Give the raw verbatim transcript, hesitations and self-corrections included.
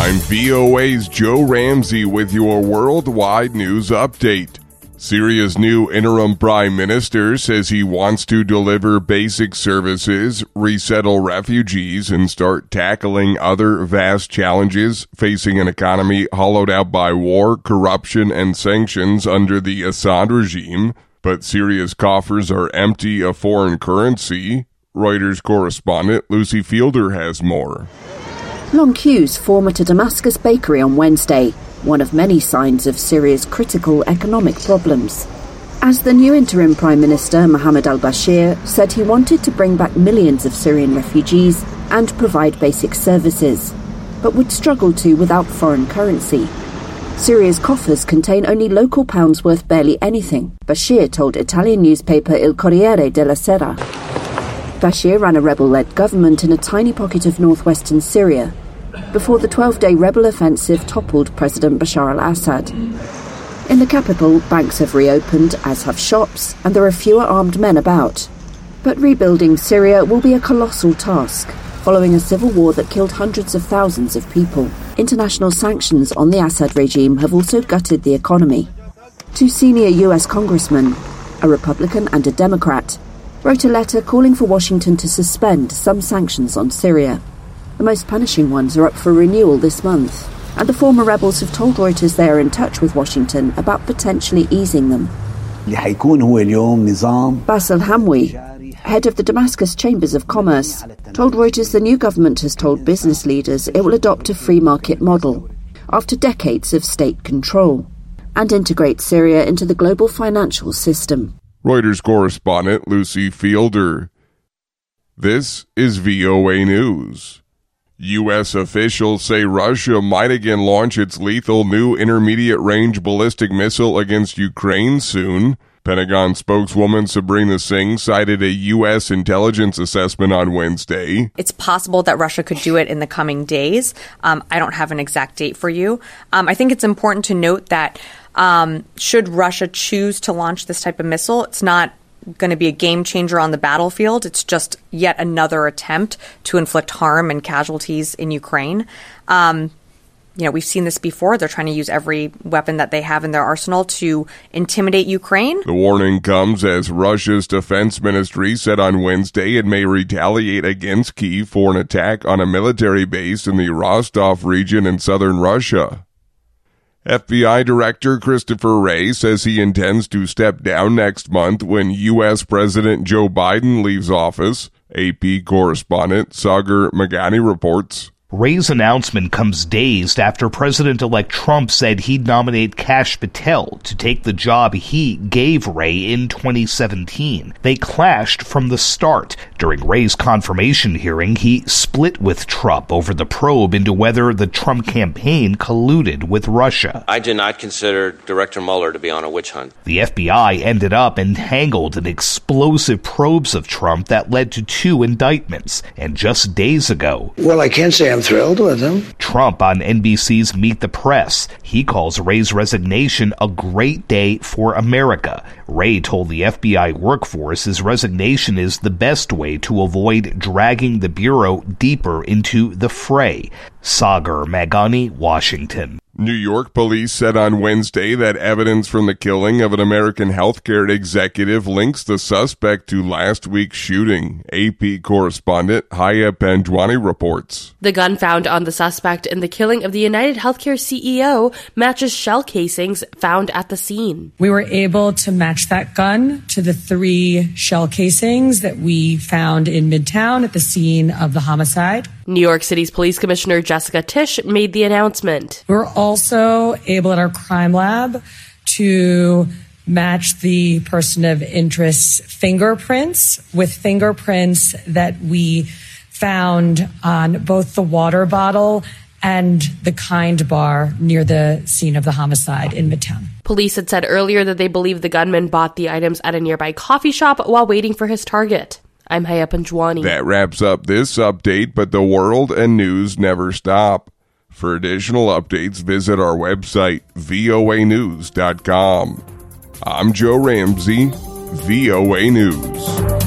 I'm V O A's Joe Ramsey with your worldwide news update. Syria's new interim prime minister says he wants to deliver basic services, resettle refugees, and start tackling other vast challenges facing an economy hollowed out by war, corruption, and sanctions under the Assad regime. But Syria's coffers are empty of foreign currency. Reuters correspondent Lucy Fielder has more. Long queues form at a Damascus bakery on Wednesday, one of many signs of Syria's critical economic problems. As the new interim Prime Minister Mohammed al-Bashir said he wanted to bring back millions of Syrian refugees and provide basic services, but would struggle to without foreign currency. Syria's coffers contain only local pounds worth barely anything, Bashir told Italian newspaper Il Corriere della Sera. Bashir ran a rebel-led government in a tiny pocket of northwestern Syria before the twelve-day rebel offensive toppled President Bashar al-Assad. In the capital, banks have reopened, as have shops, and there are fewer armed men about. But rebuilding Syria will be a colossal task, following a civil war that killed hundreds of thousands of people. International sanctions on the Assad regime have also gutted the economy. Two senior U S congressmen, a Republican and a Democrat, wrote a letter calling for Washington to suspend some sanctions on Syria. The most punishing ones are up for renewal this month, and the former rebels have told Reuters they are in touch with Washington about potentially easing them. Basil Hamwi, head of the Damascus Chambers of Commerce, told Reuters the new government has told business leaders it will adopt a free market model after decades of state control and integrate Syria into the global financial system. Reuters correspondent Lucy Fielder. This is V O A News. U S officials say Russia might again launch its lethal new intermediate-range ballistic missile against Ukraine soon. Pentagon spokeswoman Sabrina Singh cited a U S intelligence assessment on Wednesday. It's possible that Russia could do it in the coming days. Um, I don't have an exact date for you. Um, I think it's important to note that Um, should Russia choose to launch this type of missile, it's not going to be a game changer on the battlefield. It's just yet another attempt to inflict harm and casualties in Ukraine. Um, you know, we've seen this before. They're trying to use every weapon that they have in their arsenal to intimidate Ukraine. The warning comes as Russia's defense ministry said on Wednesday it may retaliate against Kyiv for an attack on a military base in the Rostov region in southern Russia. F B I Director Christopher Wray says he intends to step down next month when U S President Joe Biden leaves office. A P correspondent Sagar Meghani reports. Wray's announcement comes days after President-elect Trump said he'd nominate Kash Patel to take the job he gave Wray in twenty seventeen. They clashed from the start. During Wray's confirmation hearing, he split with Trump over the probe into whether the Trump campaign colluded with Russia. I do not consider Director Mueller to be on a witch hunt. The F B I ended up entangled in explosive probes of Trump that led to two indictments. And just days ago, well, I can't say I'm thrilled with him. Trump on N B C's Meet the Press. He calls Wray's resignation a great day for America. Wray told the F B I workforce his resignation is the best way to avoid dragging the Bureau deeper into the fray. Sagar Meghani, Washington. New York police said on Wednesday that evidence from the killing of an American healthcare executive links the suspect to last week's shooting. A P correspondent Haya Panjwani reports. The gun found on the suspect in the killing of the United Healthcare C E O matches shell casings found at the scene. We were able to match that gun to the three shell casings that we found in Midtown at the scene of the homicide. New York City's Police Commissioner Jessica Tisch made the announcement. We were also able at our crime lab to match the person of interest's fingerprints with fingerprints that we found on both the water bottle and the Kind bar near the scene of the homicide in Midtown. Police had said earlier that they believe the gunman bought the items at a nearby coffee shop while waiting for his target. I'm Haya Panjwani. That wraps up this update, but the world and news never stop. For additional updates, visit our website, V O A news dot com. I'm Joe Ramsey, V O A News.